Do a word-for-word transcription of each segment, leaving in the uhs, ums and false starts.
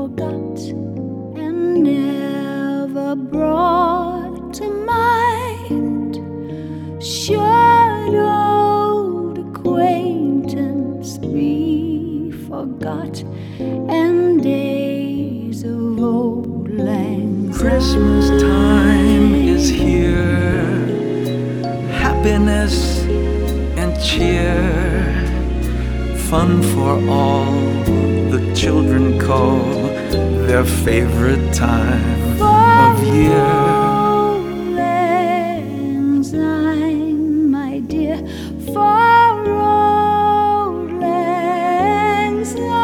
forgot and never brought to mind. Should old acquaintance be forgot and days of old lang syne? Christmas time is here, happiness and cheer, fun for all. The children call their favorite time of year. Auld Lang Syne, my dear, for Auld Lang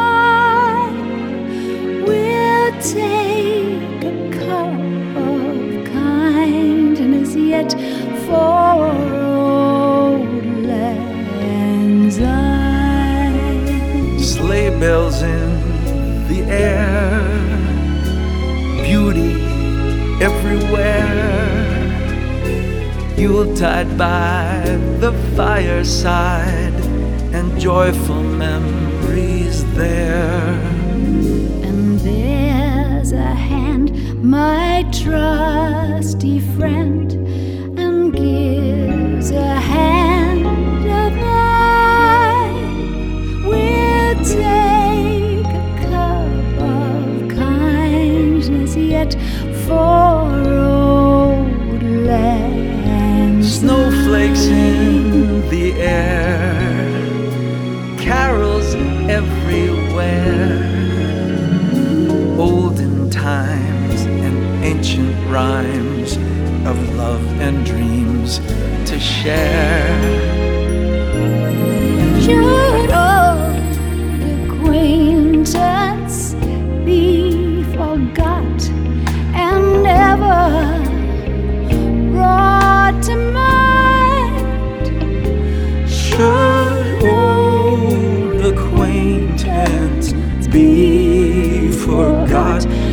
Syne, we'll take a cup of kindness yet for Auld Lang Syne. Sleigh bells in the air, beauty everywhere, Yuletide by the fireside, and joyful memories there. And there's a hand, my trusty friend, and gives a hand of mine. We'll take a cup of kindness yet for Auld Lang Syne. Snowflakes in the air, carols everywhere, olden times and ancient rhymes of love and dreams to share. Should old acquaintance be forgot and never brought to mind? Should old acquaintance be forgot